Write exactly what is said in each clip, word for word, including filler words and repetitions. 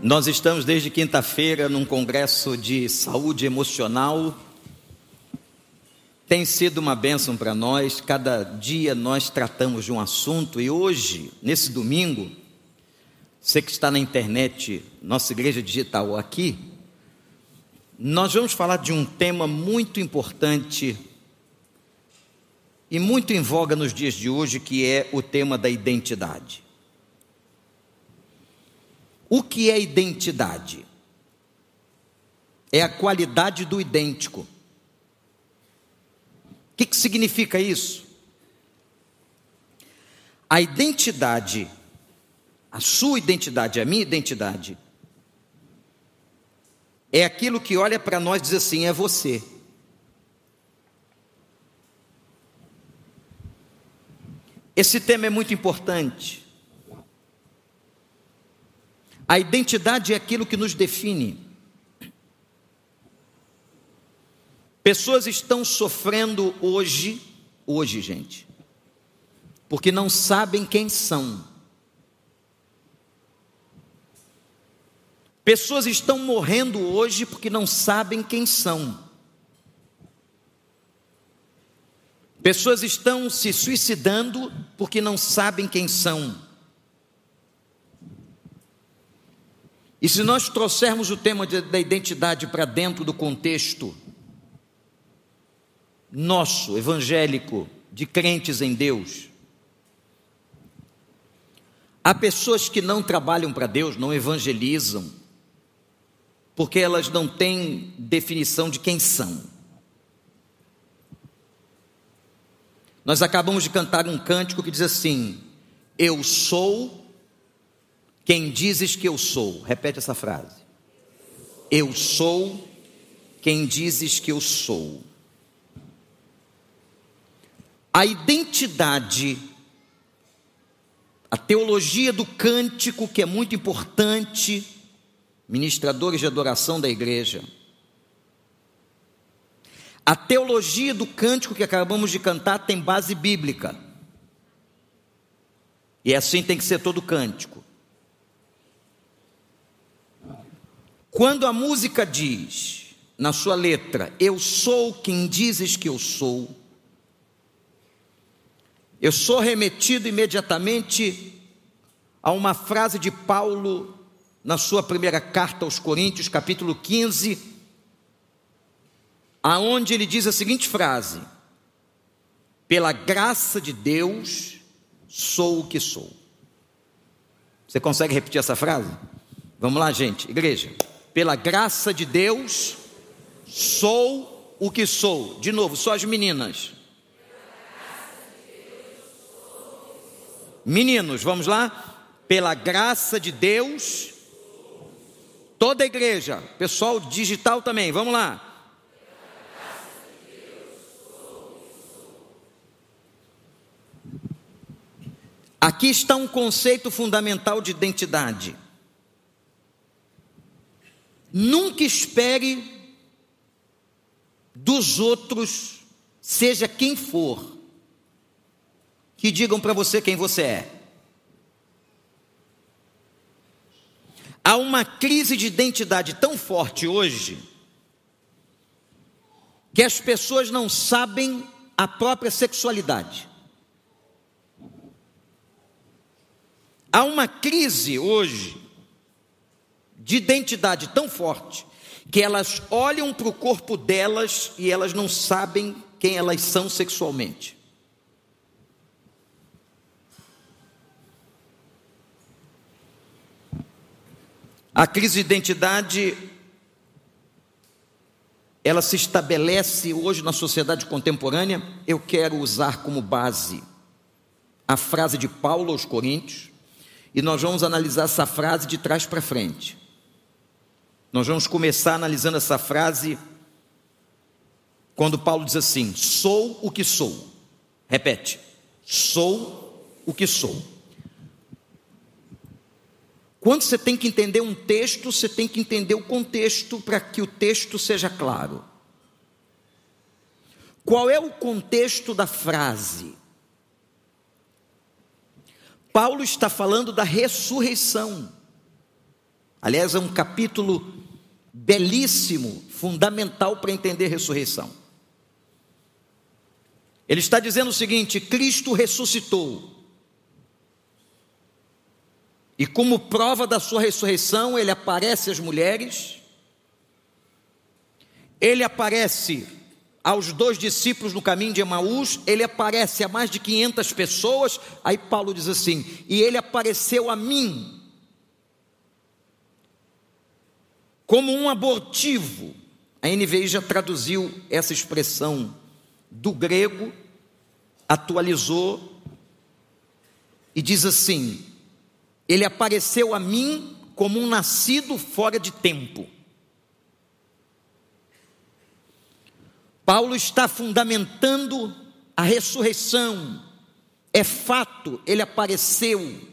Nós estamos desde quinta-feira num congresso de saúde emocional. Tem sido uma bênção para nós. Cada dia nós tratamos de um assunto. E hoje, nesse domingo, você que está na internet, nossa igreja digital aqui, nós vamos falar de um tema muito importante e muito em voga nos dias de hoje, que é o tema da identidade. O que é identidade? É a qualidade do idêntico. O que, que significa isso? A identidade, a sua identidade, a minha identidade, é aquilo que olha para nós e diz assim: é você. Esse tema é muito importante. A identidade é aquilo que nos define. Pessoas estão sofrendo hoje, hoje, gente, porque não sabem quem são. Pessoas estão morrendo hoje porque não sabem quem são. Pessoas estão se suicidando porque não sabem quem são. E se nós trouxermos o tema de, da identidade para dentro do contexto nosso, evangélico, de crentes em Deus, há pessoas que não trabalham para Deus, não evangelizam, porque elas não têm definição de quem são. Nós acabamos de cantar um cântico que diz assim: eu sou quem dizes que eu sou. Repete essa frase. Eu sou quem dizes que eu sou. A identidade, a teologia do cântico, que é muito importante, ministradores de adoração da igreja. A teologia do cântico que acabamos de cantar tem base bíblica. E assim tem que ser todo cântico. Quando a música diz, na sua letra, eu sou quem dizes que eu sou, eu sou remetido imediatamente a uma frase de Paulo, na sua primeira carta aos Coríntios, capítulo quinze, aonde ele diz a seguinte frase: pela graça de Deus, sou o que sou. Você consegue repetir essa frase? Vamos lá, gente, igreja. Pela graça de Deus, sou o que sou. De novo, só as meninas. Meninos, vamos lá? Pela graça de Deus, toda a igreja, pessoal digital também, vamos lá. Aqui está um conceito fundamental de identidade. Nunca espere dos outros, seja quem for, que digam para você quem você é. Há uma crise de identidade tão forte hoje, que as pessoas não sabem a própria sexualidade. Há uma crise hoje de identidade tão forte, que elas olham para o corpo delas e elas não sabem quem elas são sexualmente. A crise de identidade, ela se estabelece hoje na sociedade contemporânea. Eu quero usar como base a frase de Paulo aos Coríntios, e nós vamos analisar essa frase de trás para frente. Nós vamos começar analisando essa frase quando Paulo diz assim: sou o que sou. Repete: sou o que sou. Quando você tem que entender um texto, você tem que entender o contexto para que o texto seja claro. Qual é o contexto da frase? Paulo está falando da ressurreição. Aliás, é um capítulo belíssimo, fundamental para entender a ressurreição. Ele está dizendo o seguinte: Cristo ressuscitou. E como prova da sua ressurreição, ele aparece às mulheres, ele aparece aos dois discípulos no caminho de Emaús, ele aparece a mais de quinhentas pessoas. Aí Paulo diz assim: e ele apareceu a mim, como um abortivo. A N V I já traduziu essa expressão do grego, atualizou e diz assim: ele apareceu a mim como um nascido fora de tempo. Paulo está fundamentando a ressurreição. É fato, ele apareceu,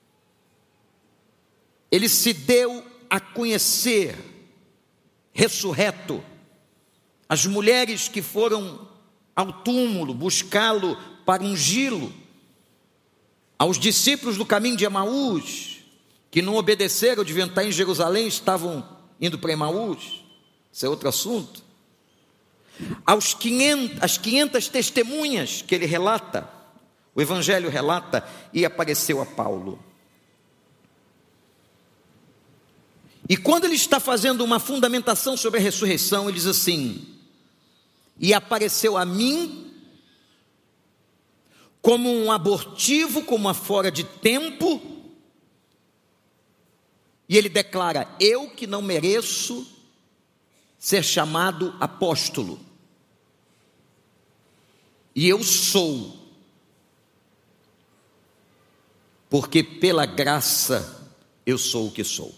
ele se deu a conhecer, ressurreto. As mulheres que foram ao túmulo buscá-lo para ungí-lo, aos discípulos do caminho de Emaús, que não obedeceram, deviam estar em Jerusalém, estavam indo para Emaús, isso é outro assunto. Aos quinhentas, as quinhentas testemunhas que ele relata, o Evangelho relata, e apareceu a Paulo. E quando ele está fazendo uma fundamentação sobre a ressurreição, ele diz assim: e apareceu a mim como um abortivo, como uma fora de tempo. E ele declara: eu que não mereço ser chamado apóstolo, e eu sou, porque pela graça eu sou o que sou.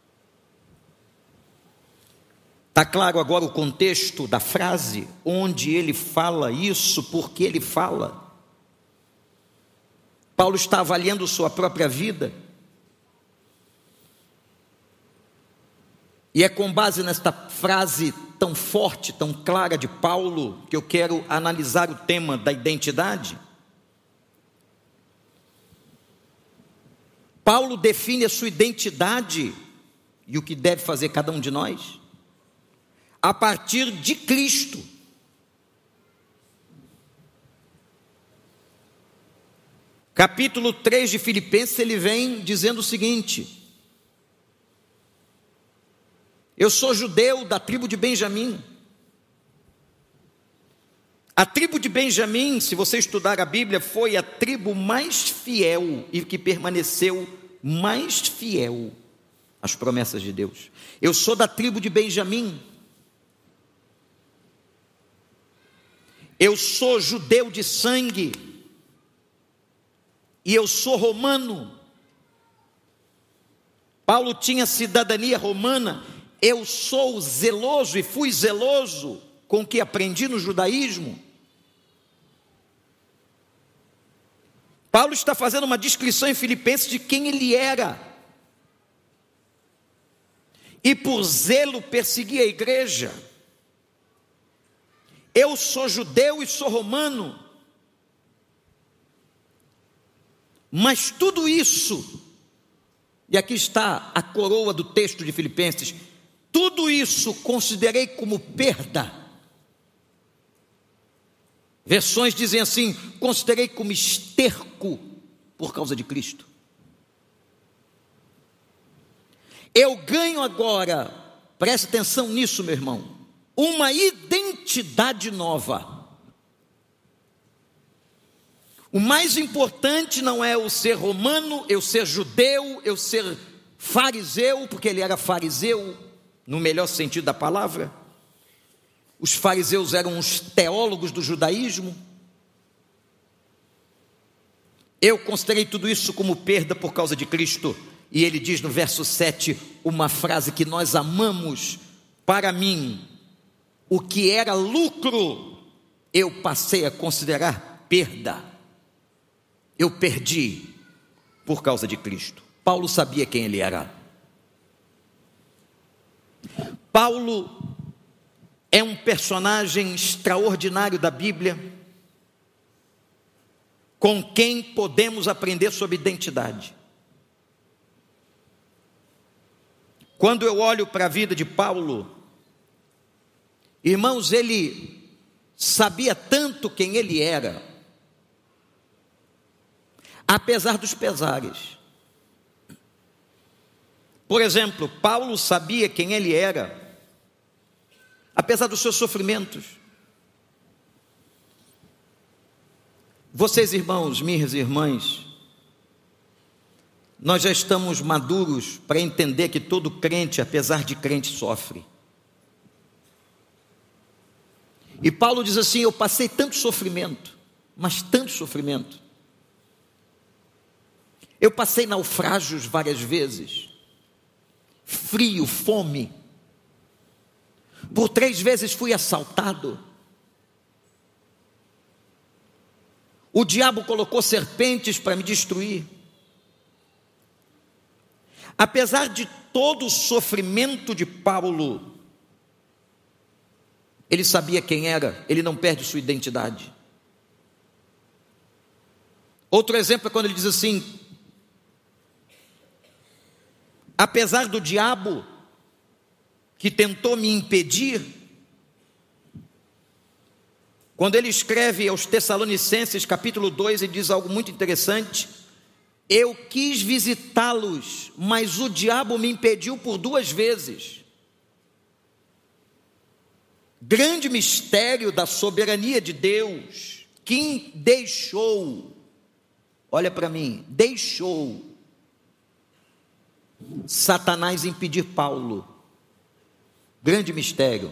Está claro agora o contexto da frase, onde ele fala isso, porque ele fala. Paulo está avaliando sua própria vida, e é com base nesta frase tão forte, tão clara de Paulo, que eu quero analisar o tema da identidade. Paulo define a sua identidade e o que deve fazer cada um de nós a partir de Cristo. Capítulo três de Filipenses, ele vem dizendo o seguinte: eu sou judeu da tribo de Benjamim. A tribo de Benjamim, se você estudar a Bíblia, foi a tribo mais fiel e que permaneceu mais fiel às promessas de Deus. Eu sou da tribo de Benjamim. Eu sou judeu de sangue e eu sou romano. Paulo tinha cidadania romana. Eu sou zeloso e fui zeloso com o que aprendi no judaísmo. Paulo está fazendo uma descrição em Filipenses de quem ele era. E por zelo persegui a igreja. Eu sou judeu e sou romano, mas tudo isso, e aqui está a coroa do texto de Filipenses, tudo isso considerei como perda. Versões dizem assim: considerei como esterco por causa de Cristo. Eu ganho agora, preste atenção nisso, meu irmão, uma identidade nova. O mais importante não é eu ser romano, eu ser judeu, eu ser fariseu, porque ele era fariseu, no melhor sentido da palavra. Os fariseus eram os teólogos do judaísmo. Eu considerei tudo isso como perda por causa de Cristo. E ele diz no verso sete, uma frase que nós amamos: para mim, o que era lucro, eu passei a considerar perda. Eu perdi por causa de Cristo. Paulo sabia quem ele era. Paulo é um personagem extraordinário da Bíblia, com quem podemos aprender sobre identidade. Quando eu olho para a vida de Paulo, irmãos, ele sabia tanto quem ele era, apesar dos pesares. Por exemplo, Paulo sabia quem ele era, apesar dos seus sofrimentos. Vocês, irmãos, minhas irmãs, nós já estamos maduros para entender que todo crente, apesar de crente, sofre. E Paulo diz assim: eu passei tanto sofrimento, mas tanto sofrimento. Eu passei naufrágios várias vezes, frio, fome. Por três vezes fui assaltado. O diabo colocou serpentes para me destruir. Apesar de todo o sofrimento de Paulo, ele sabia quem era, ele não perde sua identidade. Outro exemplo é quando ele diz assim: apesar do diabo que tentou me impedir, quando ele escreve aos Tessalonicenses, capítulo dois, ele diz algo muito interessante: eu quis visitá-los, mas o diabo me impediu por duas vezes. Grande mistério da soberania de Deus, quem deixou, olha para mim, deixou Satanás impedir Paulo. Grande mistério.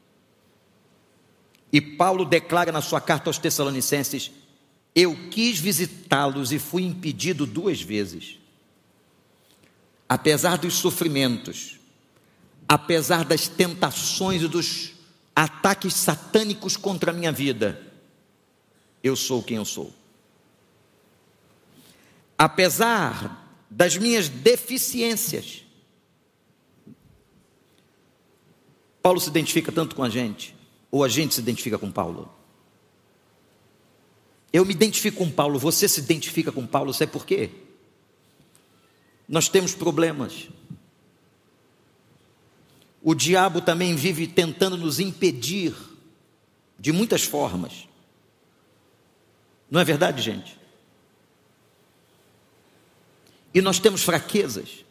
E Paulo declara na sua carta aos Tessalonicenses: eu quis visitá-los e fui impedido duas vezes. Apesar dos sofrimentos, apesar das tentações e dos ataques satânicos contra a minha vida, eu sou quem eu sou. Apesar das minhas deficiências, Paulo se identifica tanto com a gente, ou a gente se identifica com Paulo? Eu me identifico com Paulo, você se identifica com Paulo, sabe por quê? Nós temos problemas. O diabo também vive tentando nos impedir de muitas formas. Não é verdade, gente? E nós temos fraquezas.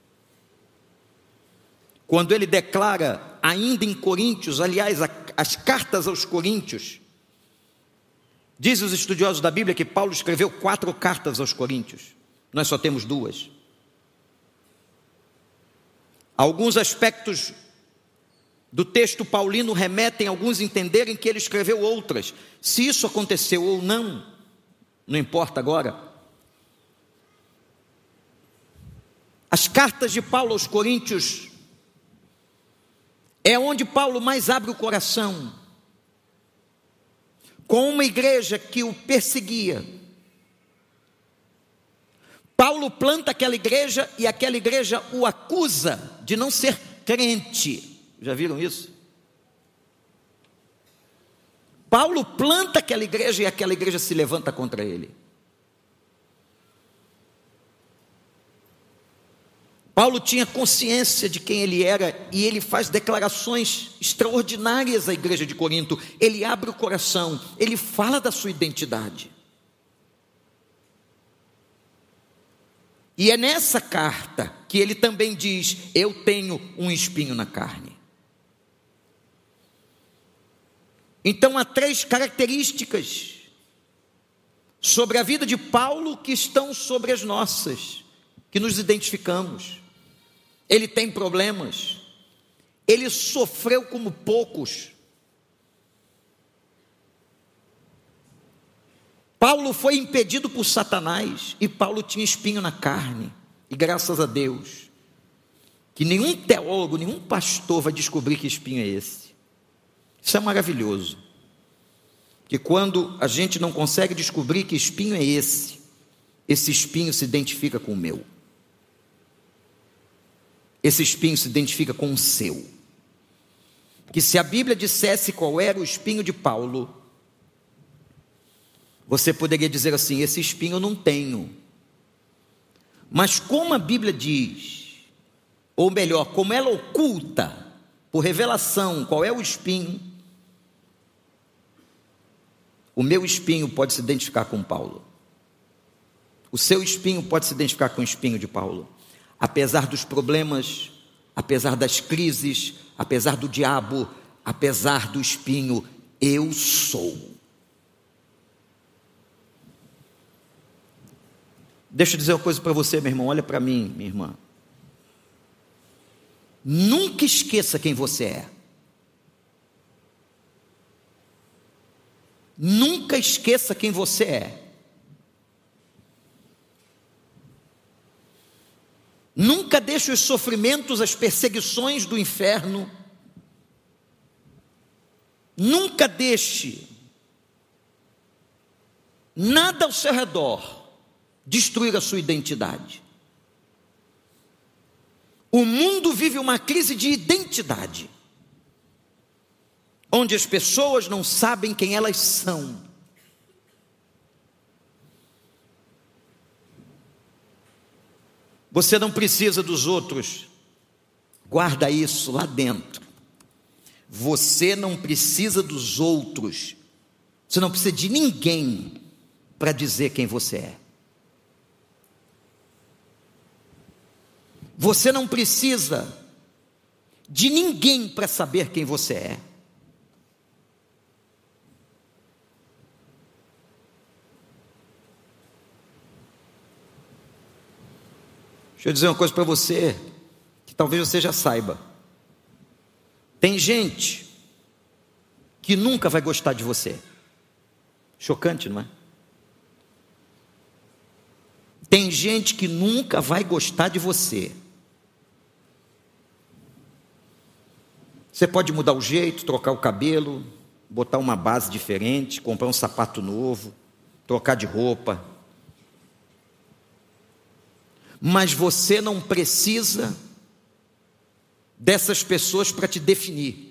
Quando ele declara, ainda em Coríntios, aliás, as cartas aos Coríntios, dizem os estudiosos da Bíblia que Paulo escreveu quatro cartas aos Coríntios. Nós só temos duas. Alguns aspectos do texto paulino remetem a alguns entenderem que ele escreveu outras. Se isso aconteceu ou não, não importa agora. As cartas de Paulo aos Coríntios é onde Paulo mais abre o coração com uma igreja que o perseguia. Paulo planta aquela igreja e aquela igreja o acusa de não ser crente. Já viram isso? Paulo planta aquela igreja e aquela igreja se levanta contra ele. Paulo tinha consciência de quem ele era e ele faz declarações extraordinárias à igreja de Corinto. Ele abre o coração, ele fala da sua identidade. E é nessa carta que ele também diz: eu tenho um espinho na carne. Então há três características sobre a vida de Paulo que estão sobre as nossas, que nos identificamos. Ele tem problemas, ele sofreu como poucos. Paulo foi impedido por Satanás e Paulo tinha espinho na carne. E graças a Deus que nenhum teólogo, nenhum pastor vai descobrir que espinho é esse. Isso é maravilhoso. Que quando a gente não consegue descobrir que espinho é esse, esse espinho se identifica com o meu. Esse espinho se identifica com o seu. Que se a Bíblia dissesse qual era o espinho de Paulo, você poderia dizer assim: esse espinho eu não tenho. Mas como a Bíblia diz ou melhor, como ela oculta, por revelação, qual é o espinho, o meu espinho pode se identificar com Paulo. O seu espinho pode se identificar com o espinho de Paulo. Apesar dos problemas, apesar das crises, apesar do diabo, apesar do espinho, eu sou. Deixa eu dizer uma coisa para você, meu irmão, olha para mim, minha irmã. Nunca esqueça quem você é. Nunca esqueça quem você é. Nunca deixe os sofrimentos, as perseguições do inferno. Nunca deixe nada ao seu redor destruir a sua identidade. O mundo vive uma crise de identidade, onde as pessoas não sabem quem elas são. Você não precisa dos outros, guarda isso lá dentro. Você não precisa dos outros, você não precisa de ninguém para dizer quem você é. Você não precisa de ninguém para saber quem você é. Deixa eu dizer uma coisa para você, que talvez você já saiba. Tem gente que nunca vai gostar de você. Chocante, não é? Tem gente que nunca vai gostar de você. Você pode mudar o jeito, trocar o cabelo, botar uma base diferente, comprar um sapato novo, trocar de roupa. Mas você não precisa dessas pessoas para te definir.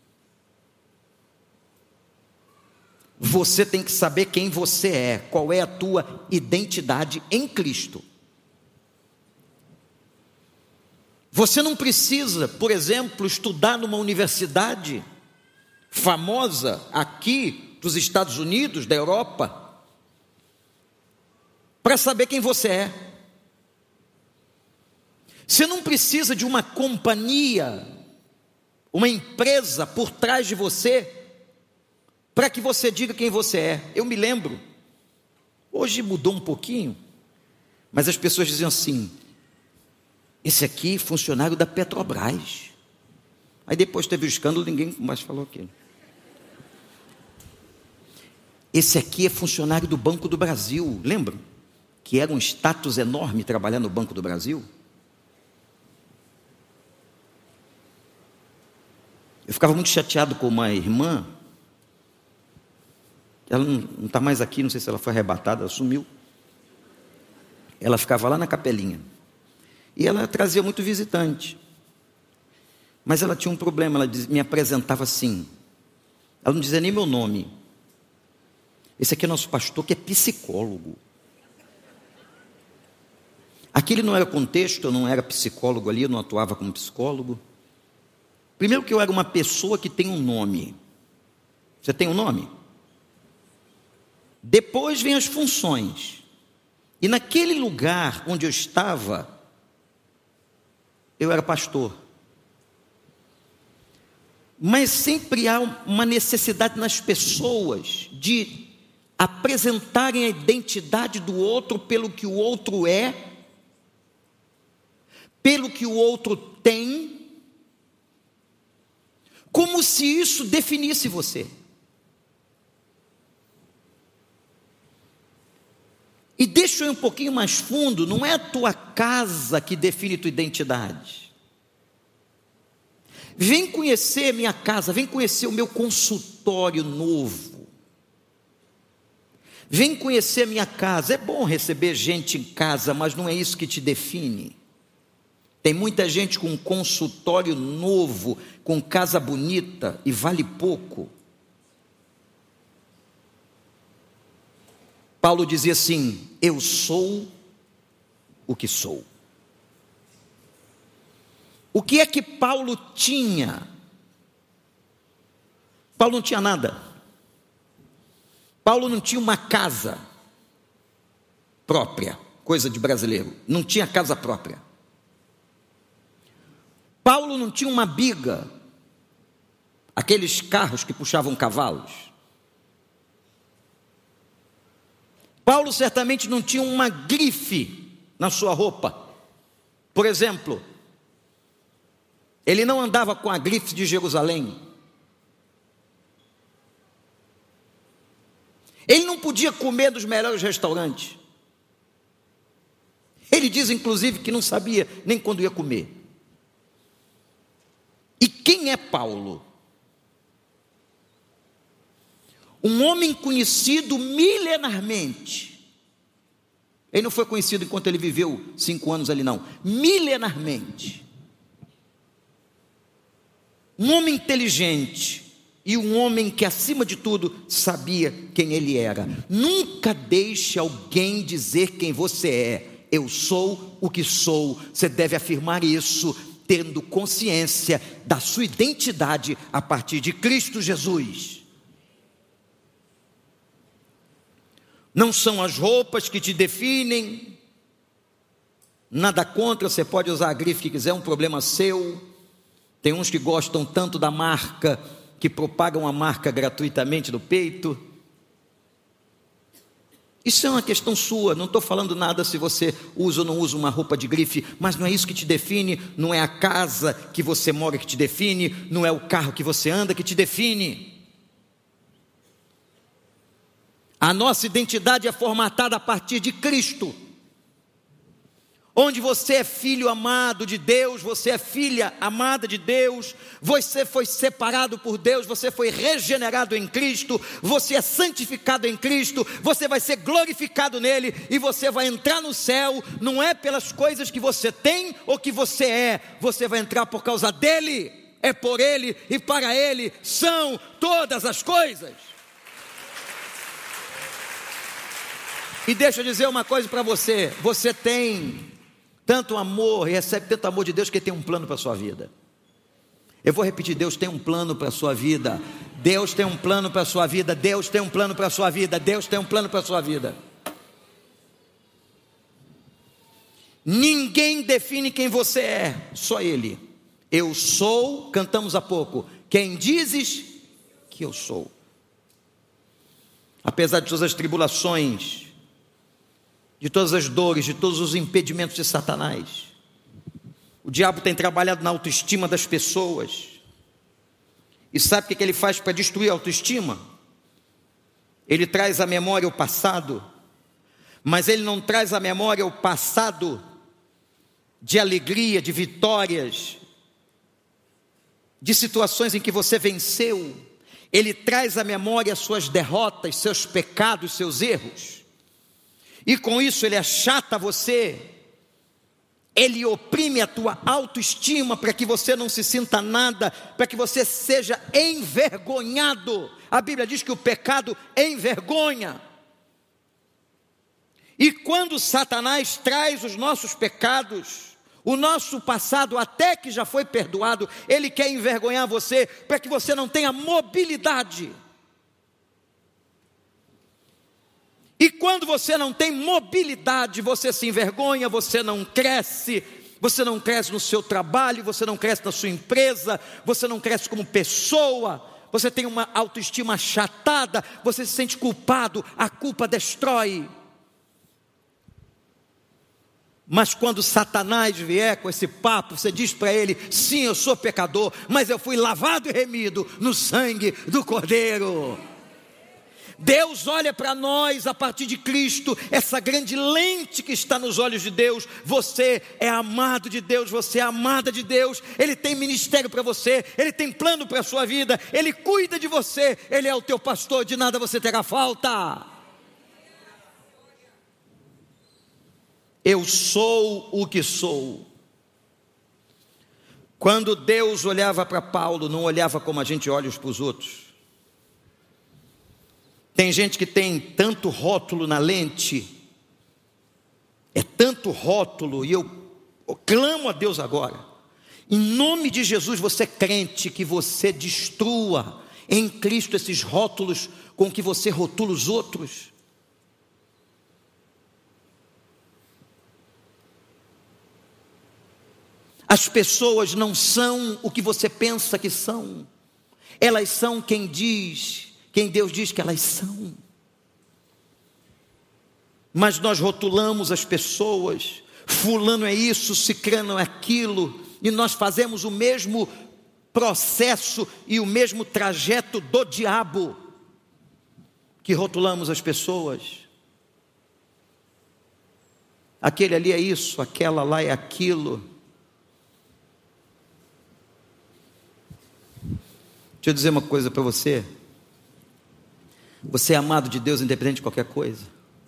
Você tem que saber quem você é, qual é a tua identidade em Cristo. Você não precisa, por exemplo, estudar numa universidade famosa aqui dos Estados Unidos, da Europa, para saber quem você é. Você não precisa de uma companhia, uma empresa por trás de você, para que você diga quem você é. Eu me lembro, hoje mudou um pouquinho, mas as pessoas diziam assim: esse aqui é funcionário da Petrobras. Aí depois teve o escândalo, ninguém mais falou aquilo. Esse aqui é funcionário do Banco do Brasil. Lembram? Que era um status enorme trabalhar no Banco do Brasil. Eu ficava muito chateado com uma irmã. Ela não está mais aqui, não sei se ela foi arrebatada, ela sumiu. Ela ficava lá na capelinha. E ela trazia muito visitante. Mas ela tinha um problema, ela me apresentava assim. Ela não dizia nem meu nome. Esse aqui é nosso pastor, que é psicólogo. Aquele não era contexto, eu não era psicólogo ali, eu não atuava como psicólogo. Primeiro que eu era uma pessoa que tem um nome. Você tem um nome? Depois vem as funções. E naquele lugar onde eu estava, eu era pastor. Mas sempre há uma necessidade nas pessoas de apresentarem a identidade do outro pelo que o outro é, pelo que o outro tem, como se isso definisse você. E deixa eu ir um pouquinho mais fundo, não é a tua casa que define tua identidade. Vem conhecer minha casa, vem conhecer o meu consultório novo. Vem conhecer minha casa. É bom receber gente em casa, mas não é isso que te define. Tem muita gente com um consultório novo, com casa bonita e vale pouco. Paulo dizia assim: eu sou o que sou. O que é que Paulo tinha? Paulo não tinha nada. Paulo não tinha uma casa própria, coisa de brasileiro. Não tinha casa própria. Paulo não tinha uma biga, aqueles carros que puxavam cavalos. Paulo certamente não tinha uma grife na sua roupa. Por exemplo, ele não andava com a grife de Jerusalém. Ele não podia comer dos melhores restaurantes. Ele diz inclusive que não sabia nem quando ia comer. E quem é Paulo? Um homem conhecido milenarmente. Ele não foi conhecido enquanto ele viveu cinco anos ali, não. Milenarmente. Um homem inteligente. E um homem que, acima de tudo, sabia quem ele era. Nunca deixe alguém dizer quem você é. Eu sou o que sou. Você deve afirmar isso, tendo consciência da sua identidade a partir de Cristo Jesus. Não são as roupas que te definem. Nada contra, você pode usar a grife que quiser, é um problema seu. Tem uns que gostam tanto da marca que propagam a marca gratuitamente no peito. Isso é uma questão sua, não estou falando nada se você usa ou não usa uma roupa de grife, mas não é isso que te define, não é a casa que você mora que te define, não é o carro que você anda que te define. A nossa identidade é formatada a partir de Cristo. Onde você é filho amado de Deus, você é filha amada de Deus, você foi separado por Deus, você foi regenerado em Cristo, você é santificado em Cristo, você vai ser glorificado nele e você vai entrar no céu, não é pelas coisas que você tem ou que você é, você vai entrar por causa dele, é por ele e para ele são todas as coisas. E deixa eu dizer uma coisa para você, você tem tanto amor, e recebe tanto amor de Deus que Ele tem um plano para a sua vida. Eu vou repetir, Deus tem um plano para a sua vida. Deus tem um plano para a sua vida. Deus tem um plano para a sua vida. Deus tem um plano para a sua vida. Ninguém define quem você é, só Ele. Eu sou, cantamos há pouco, quem dizes que eu sou. Apesar de todas as tribulações, de todas as dores, de todos os impedimentos de Satanás, o diabo tem trabalhado na autoestima das pessoas. E sabe o que ele faz para destruir a autoestima? Ele traz à memória o passado, mas ele não traz à memória o passado de alegria, de vitórias, de situações em que você venceu. Ele traz à memória suas derrotas, seus pecados, seus erros. E com isso ele achata você, ele oprime a tua autoestima para que você não se sinta nada, para que você seja envergonhado. A Bíblia diz que o pecado envergonha. E quando Satanás traz os nossos pecados, o nosso passado até que já foi perdoado, ele quer envergonhar você, para que você não tenha mobilidade. E quando você não tem mobilidade, você se envergonha, você não cresce, você não cresce no seu trabalho, você não cresce na sua empresa, você não cresce como pessoa, você tem uma autoestima achatada, você se sente culpado, a culpa destrói. Mas quando Satanás vier com esse papo, você diz para ele, sim, eu sou pecador, mas eu fui lavado e remido no sangue do Cordeiro. Deus olha para nós a partir de Cristo, essa grande lente que está nos olhos de Deus. Você é amado de Deus, você é amada de Deus. Ele tem ministério para você, Ele tem plano para a sua vida, Ele cuida de você, Ele é o teu pastor, de nada você terá falta. Eu sou o que sou. Quando Deus olhava para Paulo, não olhava como a gente olha uns para os outros. Tem gente que tem tanto rótulo na lente, é tanto rótulo, e eu, eu clamo a Deus agora, Em nome de Jesus, você é crente, que você destrua em Cristo esses rótulos com que você rotula os outros. As pessoas não são o que você pensa que são. Elas são quem diz, quem Deus diz que elas são. Mas nós rotulamos as pessoas. Fulano é isso, cicrano é aquilo. E nós fazemos o mesmo processo e o mesmo trajeto do diabo, que rotulamos as pessoas. Aquele ali é isso, aquela lá é aquilo. Deixa eu dizer uma coisa para você. Você é amado de Deus independente de qualquer coisa.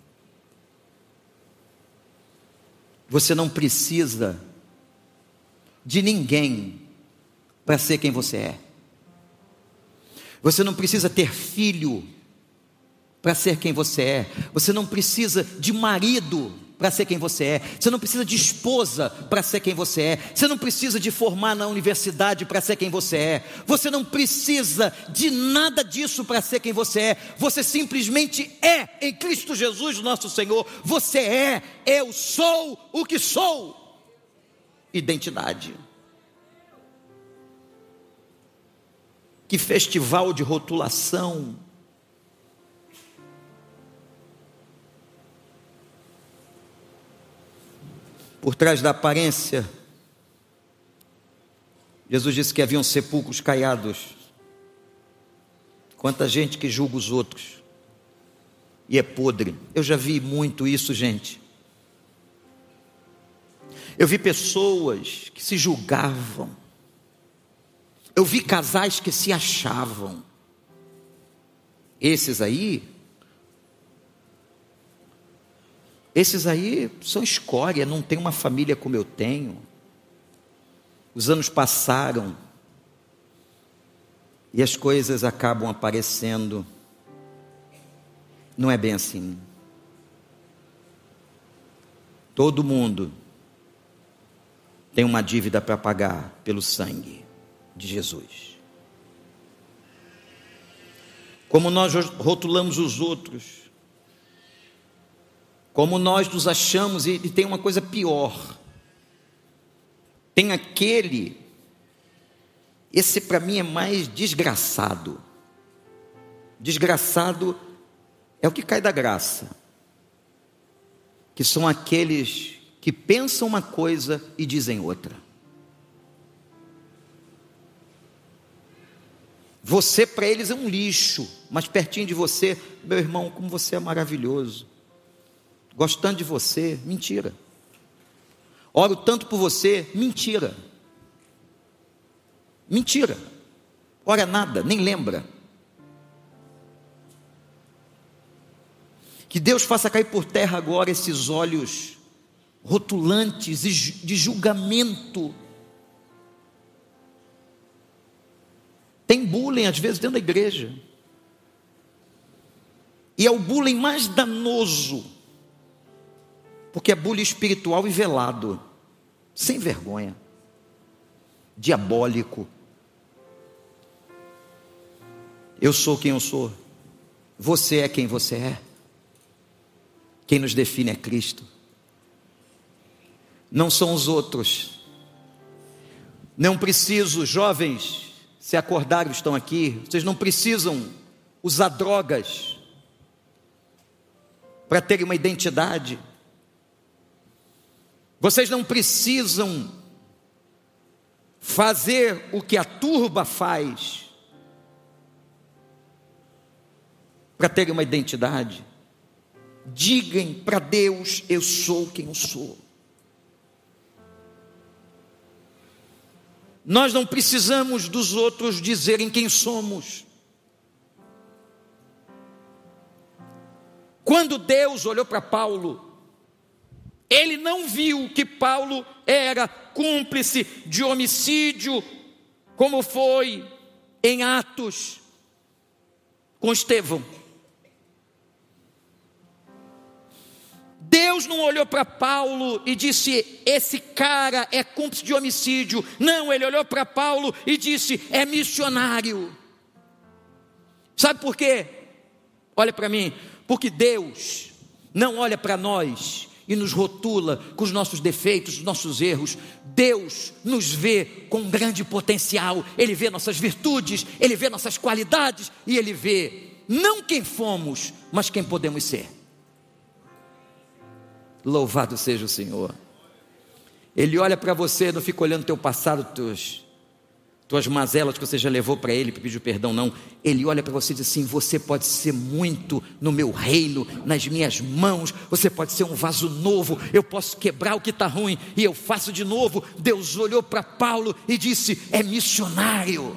Você não precisa de ninguém para ser quem você é. Você não precisa ter filho para ser quem você é. Você não precisa de marido para ser quem você é. Você não precisa de esposa para ser quem você é. Você não precisa de formar na universidade para ser quem você é. Você não precisa de nada disso para ser quem você é. Você simplesmente é em Cristo Jesus, nosso Senhor. Você é, eu sou o que sou. Identidade. Que festival de rotulação. Por trás da aparência, Jesus disse que haviam sepulcros caiados. Quanta gente que julga os outros e é podre. Eu já vi muito isso, gente. Eu vi pessoas que se julgavam. Eu vi casais que se achavam. Esses aí, esses aí são escória, não tem uma família como eu tenho. Os anos passaram e as coisas acabam aparecendo. Não é bem assim. Todo mundo tem uma dívida para pagar pelo sangue de Jesus. Como nós rotulamos os outros, como nós nos achamos, e, e tem uma coisa pior. Tem aquele, esse para mim é mais desgraçado. Desgraçado é o que cai da graça, que são aqueles que pensam uma coisa e dizem outra. Você para eles é um lixo, mas pertinho de você, meu irmão, como você é maravilhoso. Gostando de você, mentira. Oro tanto por você, mentira. Mentira. Ora nada, nem lembra. Que Deus faça cair por terra agora esses olhos rotulantes e de julgamento. Tem bullying às vezes dentro da igreja. E é o bullying mais danoso, porque é bullying espiritual e velado, sem vergonha, diabólico. Eu sou quem eu sou, você é quem você é. Quem nos define é Cristo, não são os outros. Não preciso, jovens, se acordaram, estão aqui, vocês não precisam usar drogas para terem uma identidade. Vocês não precisam fazer o que a turba faz para terem uma identidade. Digam para Deus: eu sou quem eu sou. Nós não precisamos dos outros dizerem quem somos. Quando Deus olhou para Paulo, Ele não viu que Paulo era cúmplice de homicídio, como foi em Atos com Estevão. Deus não olhou para Paulo e disse: esse cara é cúmplice de homicídio. Não, ele olhou para Paulo e disse: é missionário. Sabe por quê? Olha para mim. Porque Deus não olha para nós e nos rotula com os nossos defeitos, os nossos erros. Deus nos vê com grande potencial. Ele vê nossas virtudes, Ele vê nossas qualidades, e Ele vê não quem fomos, mas quem podemos ser. Louvado seja o Senhor. Ele olha para você, não fica olhando teu passado, teus, tuas mazelas que você já levou para Ele para pedir perdão, não. Ele olha para você e diz assim: você pode ser muito no meu reino, nas minhas mãos. Você pode ser um vaso novo. Eu posso quebrar o que está ruim e eu faço de novo. Deus olhou para Paulo e disse: é missionário.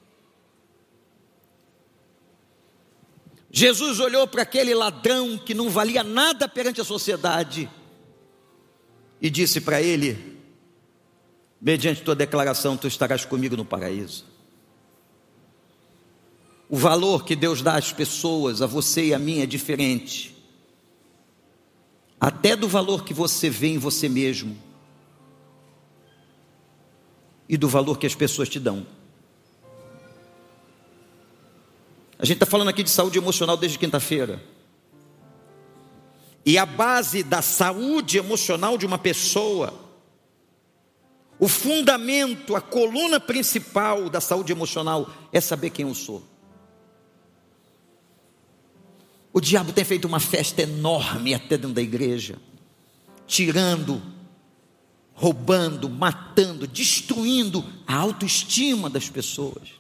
Jesus olhou para aquele ladrão que não valia nada perante a sociedade e disse para ele: mediante tua declaração, tu estarás comigo no paraíso. O valor que Deus dá às pessoas, a você e a mim, é diferente, até do valor que você vê em você mesmo e do valor que as pessoas te dão. A gente está falando aqui de saúde emocional desde quinta-feira. E a base da saúde emocional de uma pessoa, o fundamento, a coluna principal da saúde emocional é saber quem eu sou. O diabo tem feito uma festa enorme até dentro da igreja, tirando, roubando, matando, destruindo a autoestima das pessoas.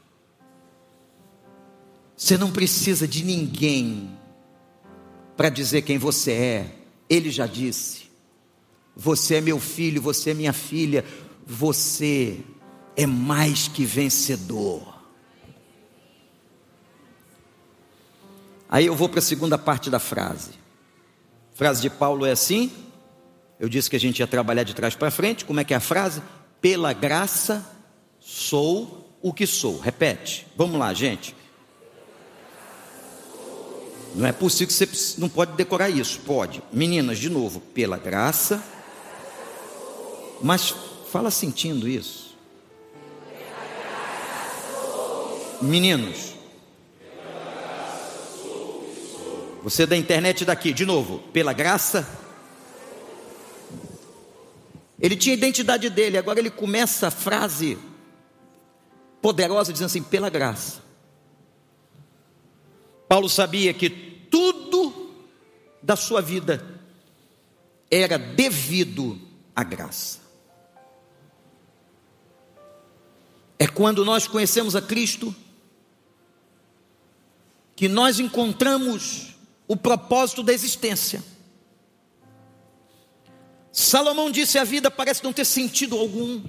Você não precisa de ninguém para dizer quem você é. Ele já disse: você é meu filho, você é minha filha, você é mais que vencedor. Aí eu vou para a segunda parte da frase. A frase de Paulo é assim. Eu disse que a gente ia trabalhar de trás para frente. Como é que é a frase? Pela graça sou o que sou. Repete, vamos lá, gente. Não é possível que você não pode decorar isso. Pode. Meninas, de novo. Pela graça. Mas fala sentindo isso. Meninos. Você da internet daqui, de novo. Pela graça. Ele tinha a identidade dele. Agora ele começa a frase poderosa dizendo assim: pela graça. Paulo sabia que tudo da sua vida era devido à graça. É quando nós conhecemos a Cristo que nós encontramos o propósito da existência. Salomão disse: a vida parece não ter sentido algum.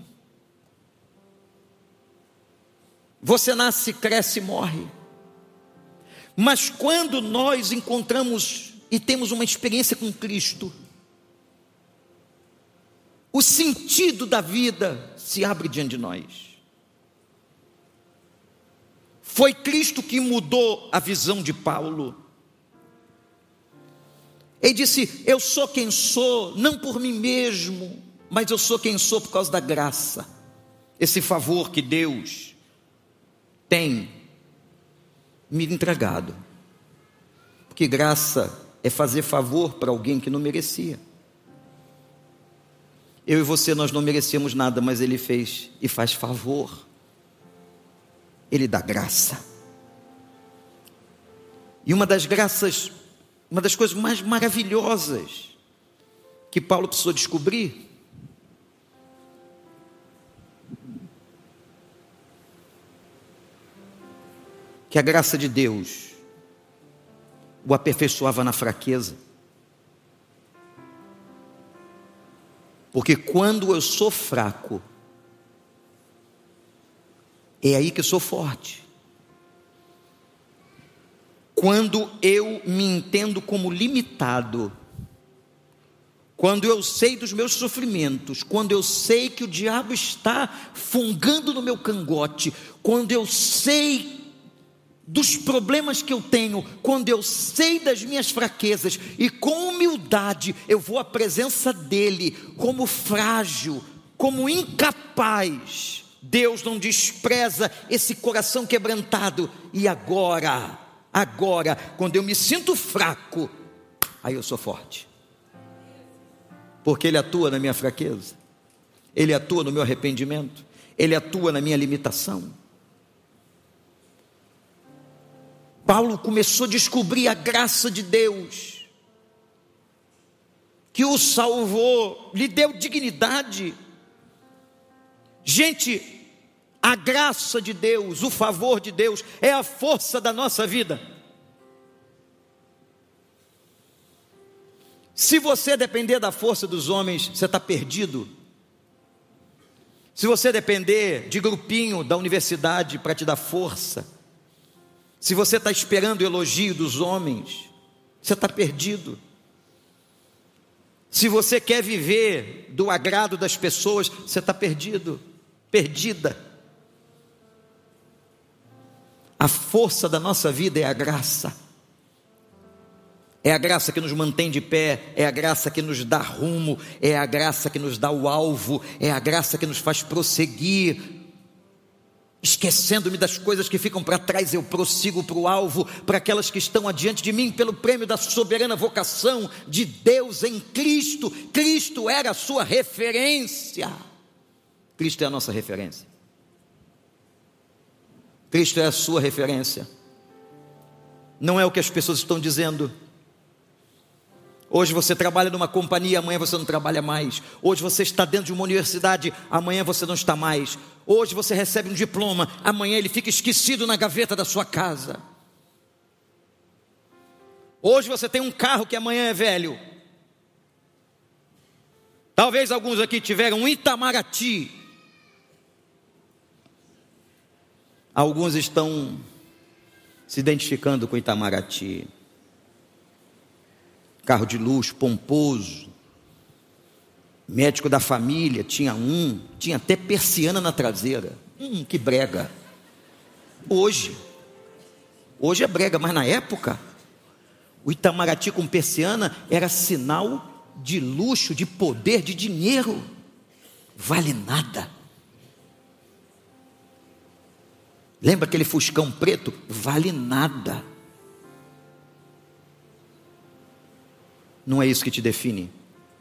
Você nasce, cresce e morre. Mas quando nós encontramos e temos uma experiência com Cristo, o sentido da vida se abre diante de nós. Foi Cristo que mudou a visão de Paulo. Ele disse: eu sou quem sou, não por mim mesmo, mas eu sou quem sou por causa da graça. Esse favor que Deus tem me entregado. Porque graça é fazer favor para alguém que não merecia. Eu e você, nós não merecemos nada, mas Ele fez e faz favor. Ele dá graça. E uma das graças, uma das coisas mais maravilhosas que Paulo precisou descobrir, que a graça de Deus o aperfeiçoava na fraqueza. Porque quando eu sou fraco, é aí que eu sou forte. Quando eu me entendo como limitado, quando eu sei dos meus sofrimentos, quando eu sei que o diabo está fungando no meu cangote, quando eu sei dos problemas que eu tenho, quando eu sei das minhas fraquezas e com humildade eu vou à presença dele como frágil, como incapaz, Deus não despreza esse coração quebrantado. E agora, agora, quando eu me sinto fraco, aí eu sou forte, porque ele atua na minha fraqueza, ele atua no meu arrependimento, ele atua na minha limitação. Paulo começou a descobrir a graça de Deus, que o salvou, lhe deu dignidade. Gente, a graça de Deus, o favor de Deus, é a força da nossa vida. Se você depender da força dos homens, você está perdido. Se você depender de grupinho da universidade para te dar força, se você está esperando o elogio dos homens, você está perdido. Se você quer viver do agrado das pessoas, você está perdido, perdida. A força da nossa vida é a graça. É a graça que nos mantém de pé, é a graça que nos dá rumo, é a graça que nos dá o alvo, é a graça que nos faz prosseguir. Esquecendo-me das coisas que ficam para trás, eu prossigo para o alvo, para aquelas que estão adiante de mim, pelo prêmio da soberana vocação de Deus em Cristo. Cristo era a sua referência. Cristo é a nossa referência. Cristo é a sua referência. Não é o que as pessoas estão dizendo. Hoje você trabalha numa companhia, amanhã você não trabalha mais. Hoje você está dentro de uma universidade, amanhã você não está mais. Hoje você recebe um diploma, amanhã ele fica esquecido na gaveta da sua casa. Hoje você tem um carro que amanhã é velho. Talvez alguns aqui tiveram um Itamaraty. Alguns estão se identificando com o Itamaraty. Carro de luxo, pomposo. Médico da família, tinha um. Tinha até persiana na traseira. Hum, que brega. Hoje. Hoje é brega, mas na época, o Itamaraty com persiana era sinal de luxo, de poder, de dinheiro. Vale nada. Lembra aquele Fuscão preto? Vale nada. Não é isso que te define.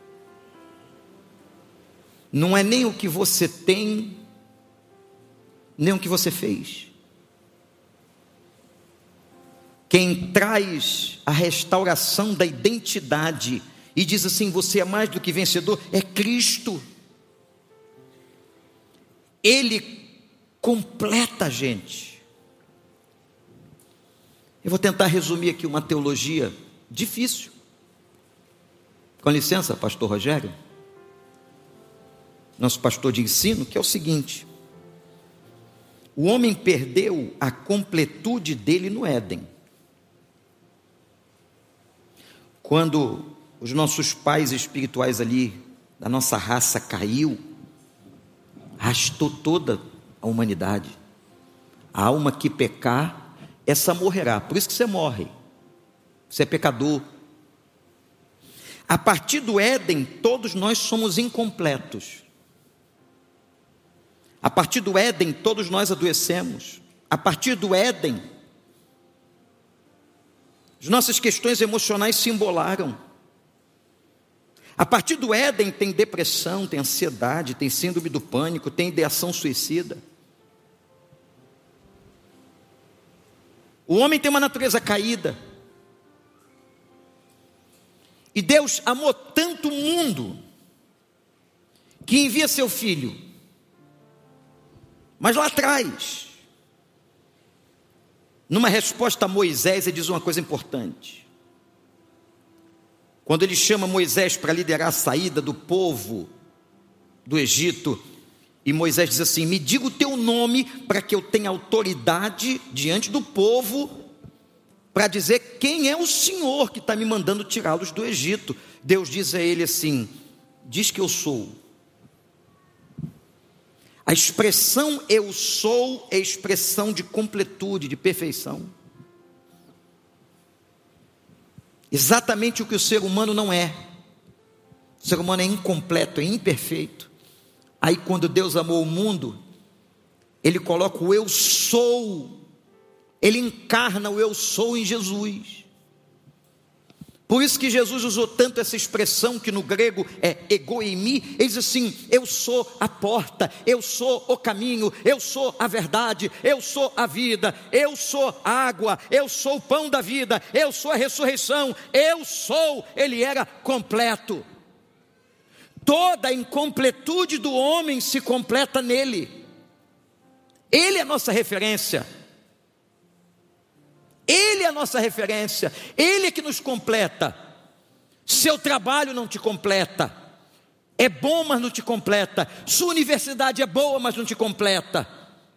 Não é nem o que você tem, nem o que você fez. Quem traz a restauração da identidade e diz assim: você é mais do que vencedor, é Cristo. Ele completa a gente. Eu vou tentar resumir aqui uma teologia difícil. Com licença, pastor Rogério, nosso pastor de ensino, que é o seguinte: o homem perdeu a completude dele no Éden. Quando os nossos pais espirituais ali, da nossa raça, caiu, arrastou toda a humanidade. A alma que pecar, essa morrerá. Por isso que você morre. Você é pecador. A partir do Éden, todos nós somos incompletos. A partir do Éden, todos nós adoecemos. A partir do Éden, as nossas questões emocionais se embolaram. A partir do Éden tem depressão, tem ansiedade, tem síndrome do pânico, tem ideação suicida. O homem tem uma natureza caída. E Deus amou tanto o mundo que envia seu filho. Mas lá atrás, numa resposta a Moisés, ele diz uma coisa importante. Quando ele chama Moisés para liderar a saída do povo do Egito, e Moisés diz assim: me diga o teu nome para que eu tenha autoridade diante do povo para dizer quem é o Senhor que está me mandando tirá-los do Egito. Deus diz a ele assim: diz que eu sou. A expressão eu sou é expressão de completude, de perfeição. Exatamente o que o ser humano não é. O ser humano é incompleto, é imperfeito. Aí quando Deus amou o mundo, Ele coloca o eu sou, Ele encarna o eu sou em Jesus. Por isso que Jesus usou tanto essa expressão, que no grego é egoimi. Ele diz assim: eu sou a porta, eu sou o caminho, eu sou a verdade, eu sou a vida, eu sou a água, eu sou o pão da vida, eu sou a ressurreição, eu sou. Ele era completo. Toda a incompletude do homem se completa nele. Ele é a nossa referência. Ele é a nossa referência, Ele é que nos completa. Seu trabalho não te completa, é bom, mas não te completa. Sua universidade é boa, mas não te completa.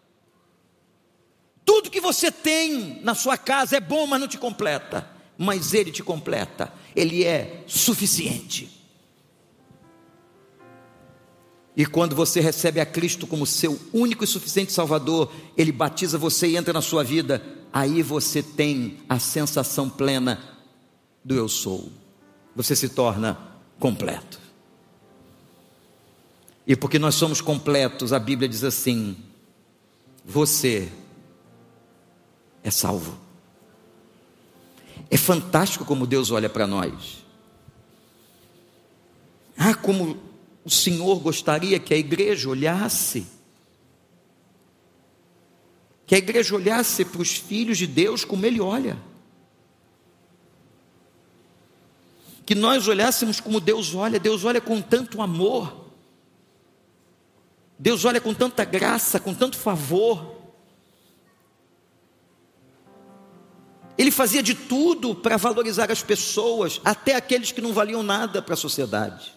Tudo que você tem na sua casa é bom, mas não te completa. Mas Ele te completa, Ele é suficiente. E quando você recebe a Cristo como seu único e suficiente Salvador, Ele batiza você e entra na sua vida. Aí você tem a sensação plena do eu sou. Você se torna completo. E porque nós somos completos, a Bíblia diz assim: você é salvo. É fantástico como Deus olha para nós. Ah, como o Senhor gostaria que a igreja olhasse. Que a igreja olhasse para os filhos de Deus como Ele olha. Que nós olhássemos como Deus olha. Deus olha com tanto amor. Deus olha com tanta graça, com tanto favor. Ele fazia de tudo para valorizar as pessoas, até aqueles que não valiam nada para a sociedade.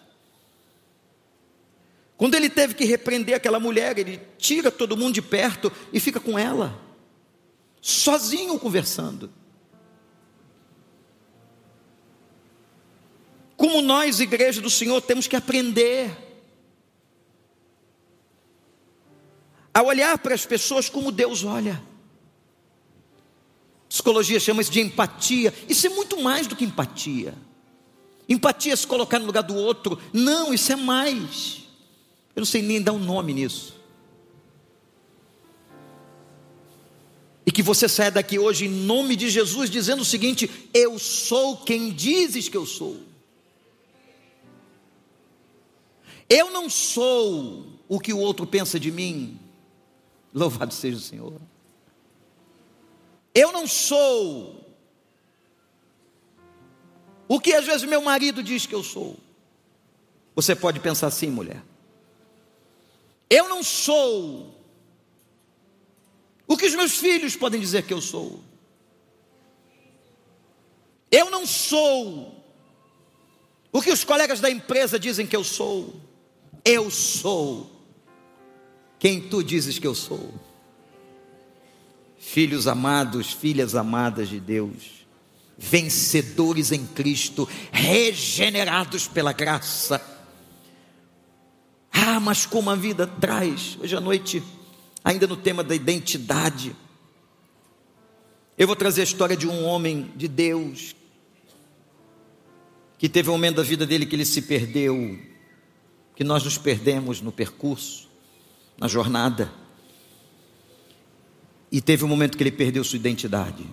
Quando Ele teve que repreender aquela mulher, Ele tira todo mundo de perto e fica com ela, sozinho conversando. Como nós, igreja do Senhor, temos que aprender a olhar para as pessoas como Deus olha. Psicologia chama isso de empatia. Isso é muito mais do que empatia. Empatia é se colocar no lugar do outro. Não, isso é mais. Eu não sei nem dar um nome nisso. E que você saia daqui hoje em nome de Jesus dizendo o seguinte: eu sou quem dizes que eu sou. Eu não sou o que o outro pensa de mim. Louvado seja o Senhor. Eu não sou o que às vezes meu marido diz que eu sou. Você pode pensar assim, mulher. Eu não sou o que os meus filhos podem dizer que eu sou. Eu não sou o que os colegas da empresa dizem que eu sou. Eu sou quem tu dizes que eu sou. Filhos amados, filhas amadas de Deus, vencedores em Cristo, regenerados pela graça. Ah, mas como a vida traz. Hoje à noite, ainda no tema da identidade, eu vou trazer a história de um homem de Deus, que teve um momento da vida dele que ele se perdeu, que nós nos perdemos no percurso, na jornada. E teve um momento que ele perdeu sua identidade.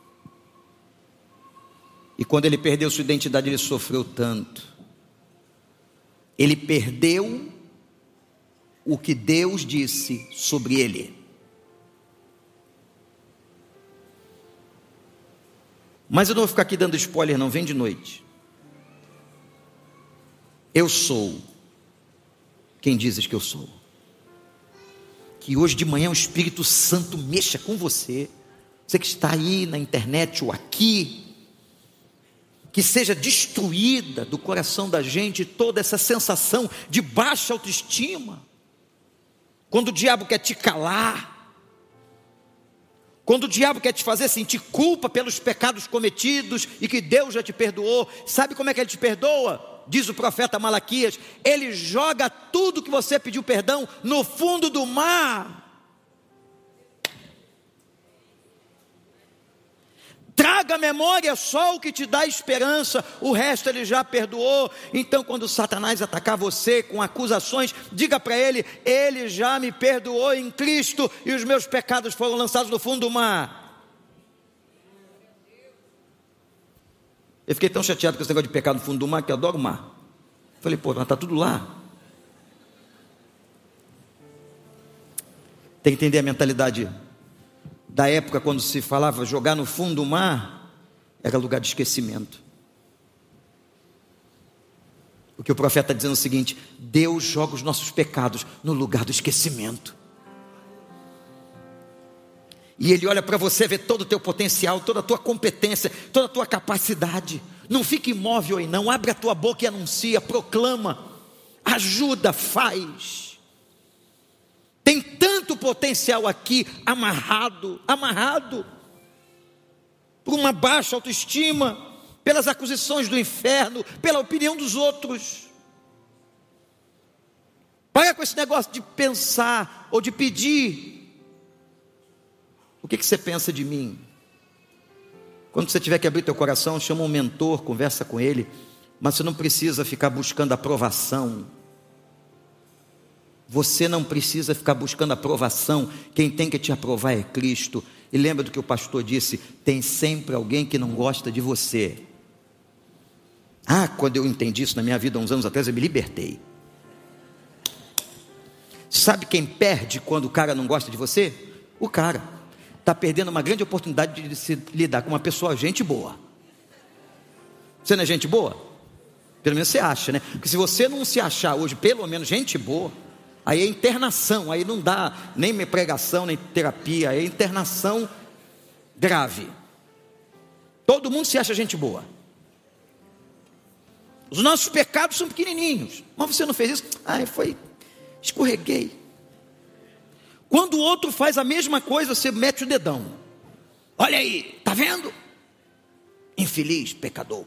E quando ele perdeu sua identidade, ele sofreu tanto. Ele perdeu o que Deus disse sobre ele. Mas eu não vou ficar aqui dando spoiler não, vem de noite. Eu sou quem dizes que eu sou. Que hoje de manhã o Espírito Santo mexa com você. Você que está aí na internet ou aqui. Que seja destruída do coração da gente toda essa sensação de baixa autoestima. Quando o diabo quer te calar. Quando o diabo quer te fazer sentir culpa pelos pecados cometidos e que Deus já te perdoou. Sabe como é que Ele te perdoa? diz o profeta Malaquias, Ele joga tudo que você pediu perdão no fundo do mar. Traga à memória só o que te dá esperança, o resto Ele já perdoou. Então quando Satanás atacar você com acusações, diga para ele, Ele já me perdoou em Cristo e os meus pecados foram lançados no fundo do mar. Eu fiquei tão chateado com esse negócio de pecado no fundo do mar, que eu adoro o mar. Falei, pô, mas está tudo lá. Tem que entender a mentalidade da época, quando se falava jogar no fundo do mar, era lugar de esquecimento. O que o profeta está dizendo é o seguinte: Deus joga os nossos pecados no lugar do esquecimento. E Ele olha para você, vê todo o teu potencial, toda a tua competência, toda a tua capacidade. Não fique imóvel aí não, abre a tua boca e anuncia, proclama, ajuda, faz. Tem tanto potencial aqui, amarrado, amarrado, por uma baixa autoestima, pelas acusações do inferno, pela opinião dos outros. Para com esse negócio de pensar, ou de pedir. O que, que você pensa de mim? Quando você tiver que abrir teu coração, chama um mentor, conversa com ele, mas você não precisa ficar buscando aprovação. Você não precisa ficar buscando aprovação. Quem tem que te aprovar é Cristo. E lembra do que o pastor disse: tem sempre alguém que não gosta de você. Ah, quando eu entendi isso na minha vida há uns anos atrás, eu me libertei. Sabe quem perde quando o cara não gosta de você? O cara está perdendo uma grande oportunidade de se lidar com uma pessoa gente boa. Você não é gente boa? Pelo menos você acha, né? Porque se você não se achar hoje pelo menos gente boa, aí é internação, aí não dá nem pregação, nem terapia, aí é internação grave. Todo mundo se acha gente boa. Os nossos pecados são pequenininhos. Mas você não fez isso? Ah, foi, escorreguei. Quando o outro faz a mesma coisa, você mete o dedão. Olha aí, tá vendo? Infeliz, pecador.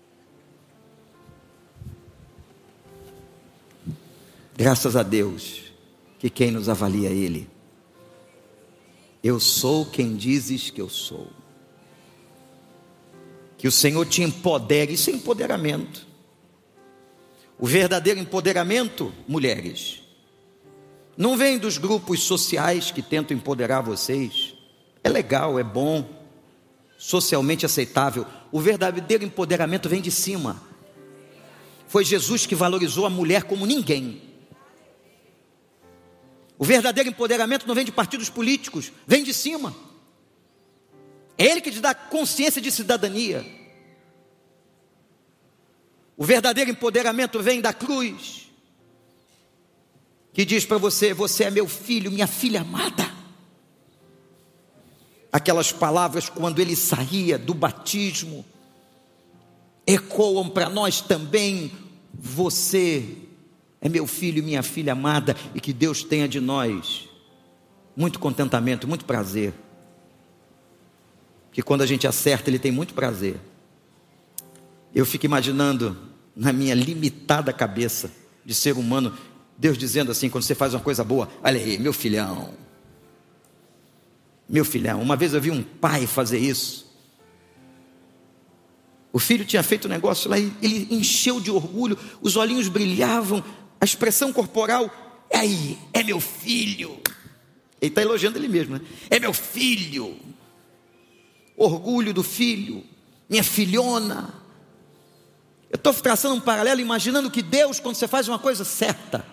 Graças a Deus, que quem nos avalia é Ele. Eu sou quem dizes que eu sou. Que o Senhor te empodere, isso é empoderamento. O verdadeiro empoderamento, mulheres, não vem dos grupos sociais que tentam empoderar vocês. É legal, é bom, socialmente aceitável. O verdadeiro empoderamento vem de cima. Foi Jesus que valorizou a mulher como ninguém. O verdadeiro empoderamento não vem de partidos políticos, vem de cima. É Ele que te dá consciência de cidadania. O verdadeiro empoderamento vem da cruz, que diz para você: você é meu filho, minha filha amada. Aquelas palavras, quando Ele saía do batismo, ecoam para nós também: você é meu filho e minha filha amada. E que Deus tenha de nós muito contentamento, muito prazer. Que quando a gente acerta, Ele tem muito prazer. Eu fico imaginando, na minha limitada cabeça de ser humano, Deus dizendo assim, quando você faz uma coisa boa: olha aí, meu filhão, meu filhão. Uma vez eu vi um pai fazer isso. O filho tinha feito um negócio lá, e ele encheu de orgulho, os olhinhos brilhavam, a expressão corporal: é aí, é meu filho. Ele está elogiando ele mesmo, né? É meu filho. Orgulho do filho, minha filhona. Eu estou traçando um paralelo, imaginando que Deus, quando você faz uma coisa certa,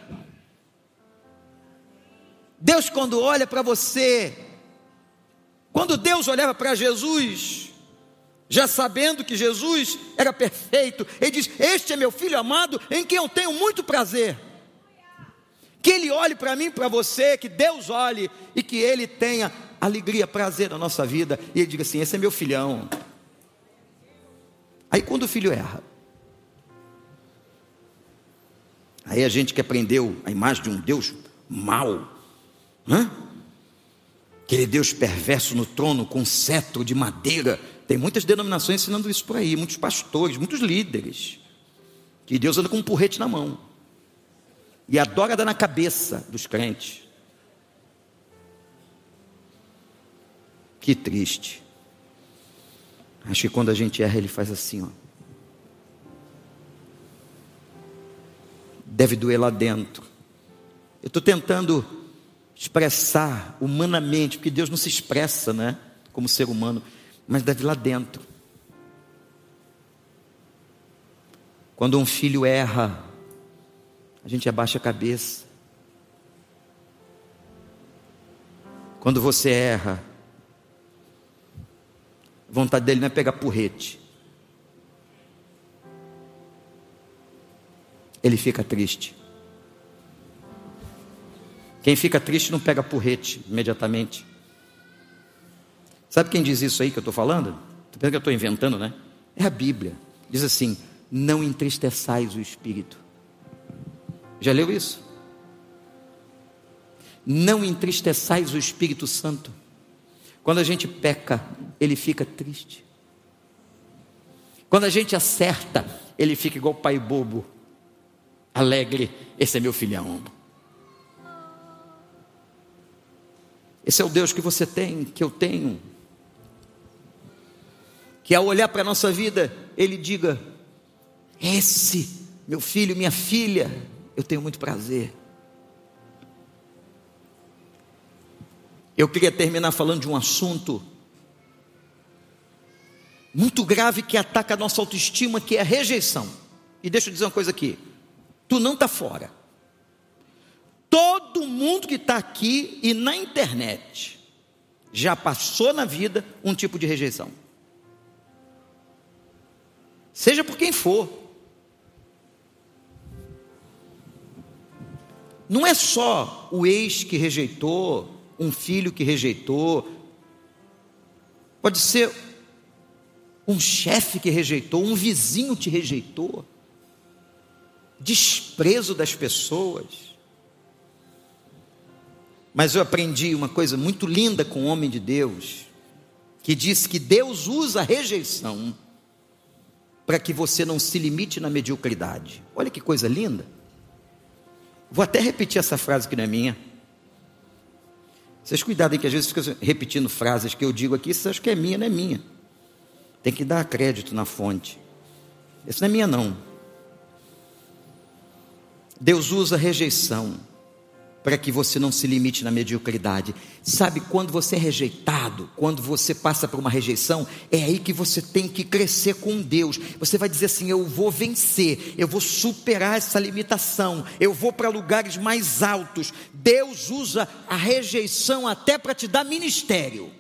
Deus, quando olha para você, quando Deus olhava para Jesus, já sabendo que Jesus era perfeito, Ele diz: este é meu filho amado, em quem eu tenho muito prazer. Que Ele olhe para mim, para você, que Deus olhe e que Ele tenha alegria, prazer na nossa vida, e Ele diga assim: esse é meu filhão. Aí quando o filho erra, aí a gente que aprendeu a imagem de um Deus mau, hã? Aquele Deus perverso no trono com um cetro de madeira. Tem muitas denominações ensinando isso por aí, muitos pastores, muitos líderes, E Deus anda com um porrete na mão. E adora dar na cabeça dos crentes. Que triste. Acho que quando a gente erra, Ele faz assim, ó. Deve doer lá dentro. Eu estou tentando expressar humanamente, porque Deus não se expressa, né, como ser humano, mas deve lá dentro. Quando um filho erra, a gente abaixa a cabeça. Quando você erra, a vontade dele não é pegar porrete. Ele fica triste. Quem fica triste não pega porrete imediatamente. Sabe quem diz isso aí que eu estou falando? Estou pensando que eu estou inventando, né? É a Bíblia. Diz assim: não entristeçais o Espírito. Já leu isso? Não entristeçais o Espírito Santo. Quando a gente peca, ele fica triste. Quando a gente acerta, ele fica igual pai bobo, alegre. Esse é meu filhão. Esse é o Deus que você tem, que eu tenho. Que ao olhar para a nossa vida, Ele diga: esse, meu filho, minha filha, eu tenho muito prazer. Eu queria terminar falando de um assunto muito grave que ataca a nossa autoestima, que é a rejeição. E deixa eu dizer uma coisa aqui: tu não está fora. Todo mundo que está aqui e na internet já passou na vida um tipo de rejeição. Seja por quem for. Não é só o ex que rejeitou, um filho que rejeitou. Pode ser um chefe que rejeitou, um vizinho te rejeitou. Desprezo das pessoas. Mas eu aprendi uma coisa muito linda com um homem de Deus, que diz que Deus usa a rejeição para que você não se limite na mediocridade. Olha que coisa linda. Vou até repetir essa frase que não é minha. Vocês cuidado aí, que às vezes ficam repetindo frases que eu digo aqui, vocês acham que é minha, não é minha. Tem que dar crédito na fonte. Essa não é minha, não. Deus usa a rejeição para que você não se limite na mediocridade. Sabe, quando você é rejeitado, quando você passa por uma rejeição, é aí que você tem que crescer com Deus. Você vai dizer assim: eu vou vencer, eu vou superar essa limitação, eu vou para lugares mais altos. Deus usa a rejeição até para te dar ministério.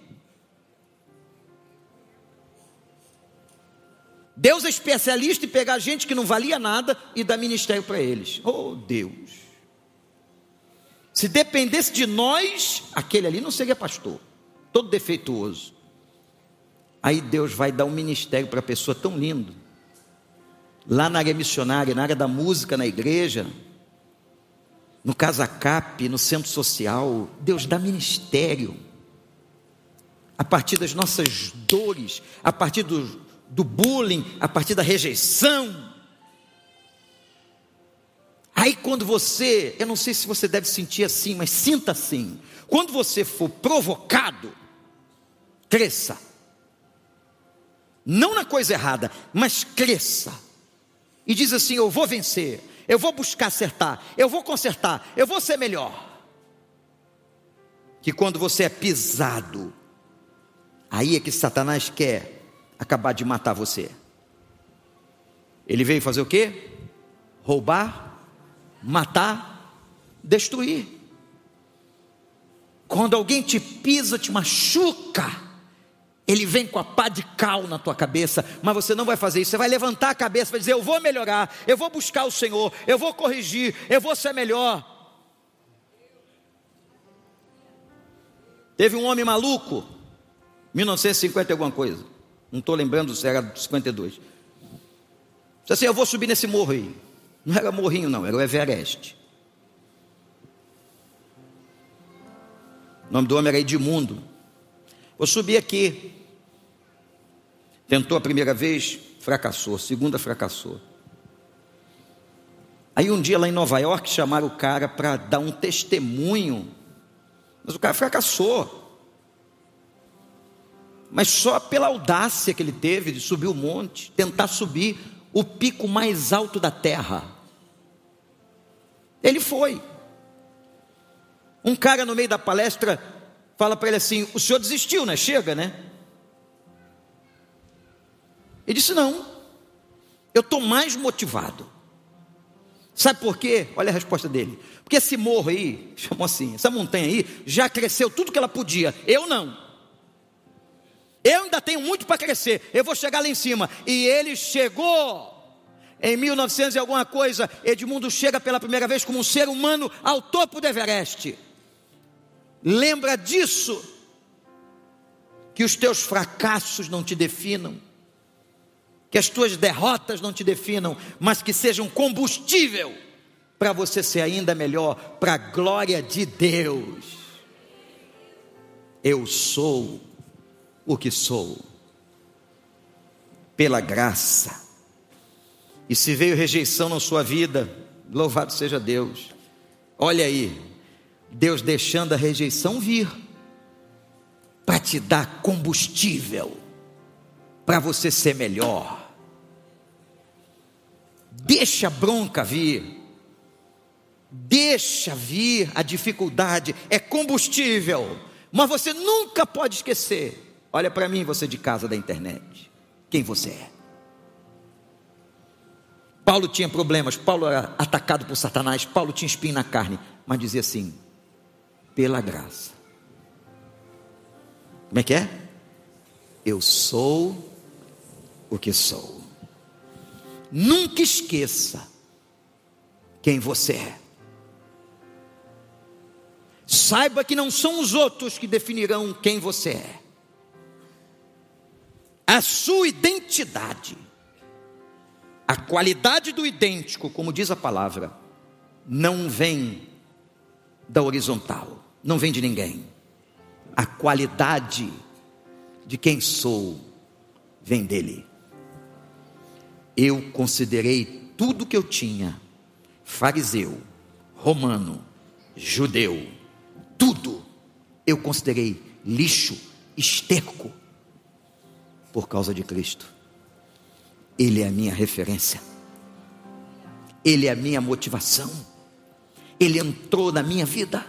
Deus é especialista em pegar gente que não valia nada e dar ministério para eles. Oh Deus! Se dependesse de nós, aquele ali não seria pastor, todo defeituoso. Aí Deus vai dar um ministério para a pessoa tão lindo, lá na área missionária, na área da música, na igreja, no Casacap, no centro social. Deus dá ministério, a partir das nossas dores, a partir do, do bullying, a partir da rejeição. Aí quando você, eu não sei se você deve sentir assim, mas sinta assim: quando você for provocado, cresça. Não na coisa errada, mas cresça. E diz assim: eu vou vencer, eu vou buscar acertar, eu vou consertar, eu vou ser melhor. Que quando você é pisado, aí é que Satanás quer acabar de matar você. Ele veio fazer o quê? Roubar, matar, destruir. Quando alguém te pisa, te machuca, ele vem com a pá de cal na tua cabeça, mas você não vai fazer isso. Você vai levantar a cabeça, vai dizer: eu vou melhorar, eu vou buscar o Senhor, eu vou corrigir, eu vou ser melhor. Teve um homem maluco, mil novecentos e cinquenta e alguma coisa, não estou lembrando se era cinquenta e dois. Disse assim: eu vou subir nesse morro aí. Não era morrinho não, era o Everest. O nome do homem era Edmundo. Vou subir aqui. Tentou a primeira vez, fracassou. Segunda, fracassou. Aí um dia lá em Nova York chamaram o cara para dar um testemunho, mas o cara fracassou. Mas só pela audácia que ele teve de subir o monte, tentar subir o pico mais alto da terra. Ele foi. Um cara no meio da palestra fala para ele assim: o senhor desistiu, né? Chega, né? Ele disse: não, eu estou mais motivado. Sabe por quê? Olha a resposta dele: porque esse morro aí, chamou assim, essa montanha aí, já cresceu tudo que ela podia, eu não. Eu ainda tenho muito para crescer, eu vou chegar lá em cima. E ele chegou. Em mil e novecentos e alguma coisa, Edmundo chega pela primeira vez como um ser humano ao topo do Everest. Lembra disso, que os teus fracassos não te definam, que as tuas derrotas não te definam, mas que sejam combustível para você ser ainda melhor, para a glória de Deus. Eu sou o que sou, pela graça. E se veio rejeição na sua vida, louvado seja Deus. Olha aí, Deus deixando a rejeição vir, para te dar combustível, para você ser melhor. Deixa a bronca vir, deixa vir a dificuldade, é combustível. Mas você nunca pode esquecer. Olha para mim, você de casa da internet, quem você é. Paulo tinha problemas, Paulo era atacado por Satanás, Paulo tinha espinho na carne, mas dizia assim: pela graça. Como é que é? Eu sou o que sou. Nunca esqueça quem você é. Saiba que não são os outros que definirão quem você é. A sua identidade, a qualidade do idêntico, como diz a palavra, não vem da horizontal, não vem de ninguém. A qualidade de quem sou vem dele. Eu considerei tudo que eu tinha, fariseu, romano, judeu, tudo, eu considerei lixo, esterco, por causa de Cristo. Ele é a minha referência, Ele é a minha motivação, Ele entrou na minha vida.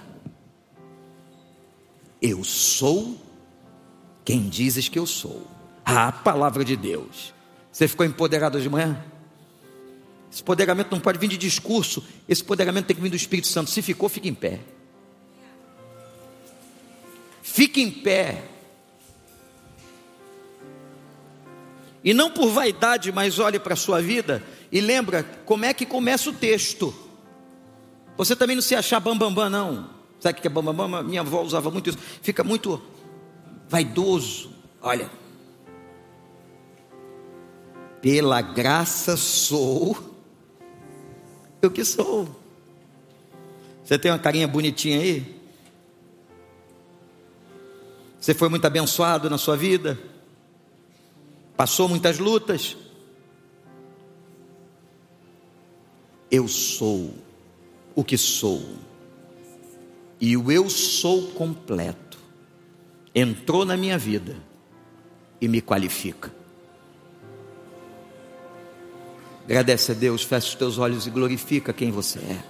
Eu sou quem dizes que eu sou. A palavra de Deus. Você ficou empoderado hoje de manhã? Esse empoderamento não pode vir de discurso, esse empoderamento tem que vir do Espírito Santo. Se ficou, fique em pé. Fique em pé. E não por vaidade, mas olhe para a sua vida e lembra como é que começa o texto. Você também não se achar bambambam, bam, bam, não. Sabe o que é bambambam? Bam, bam? Minha avó usava muito isso. Fica muito vaidoso. Olha, pela graça sou eu que sou. Você tem uma carinha bonitinha aí? Você foi muito abençoado na sua vida? Passou muitas lutas? Eu sou o que sou. E o eu sou completo entrou na minha vida e me qualifica. Agradece a Deus, fecha os teus olhos e glorifica quem você é.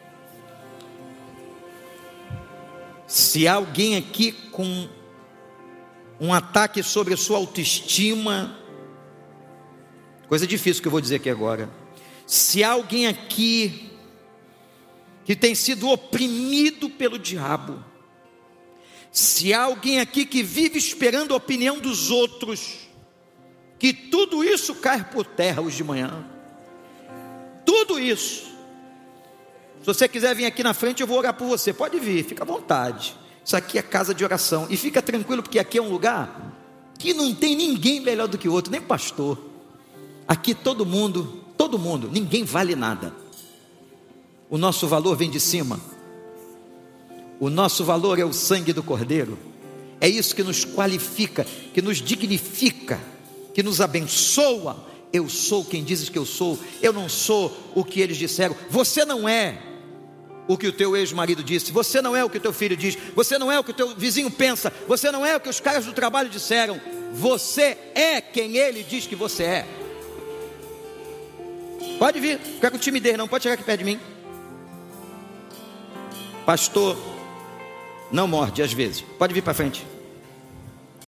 Se há alguém aqui com um ataque sobre a sua autoestima, coisa difícil que eu vou dizer aqui agora. Se há alguém aqui que tem sido oprimido pelo diabo, se há alguém aqui que vive esperando a opinião dos outros, que tudo isso cai por terra hoje de manhã. Tudo isso. Se você quiser vir aqui na frente, eu vou orar por você. Pode vir, fica à vontade. Isso aqui é casa de oração. E fica tranquilo, porque aqui é um lugar que não tem ninguém melhor do que o outro, nem pastor. Aqui todo mundo, todo mundo, ninguém vale nada. O nosso valor vem de cima. O nosso valor é o sangue do Cordeiro. É isso que nos qualifica, que nos dignifica, que nos abençoa, eu sou quem dizes que eu sou, eu não sou o que eles disseram. Você não é o que o teu ex-marido disse, você não é o que o teu filho diz, você não é o que o teu vizinho pensa, você não é o que os caras do trabalho disseram, você é quem ele diz que você é. Pode vir, não fica com timidez não, pode chegar aqui perto de mim. Pastor, não morde às vezes, pode vir para frente.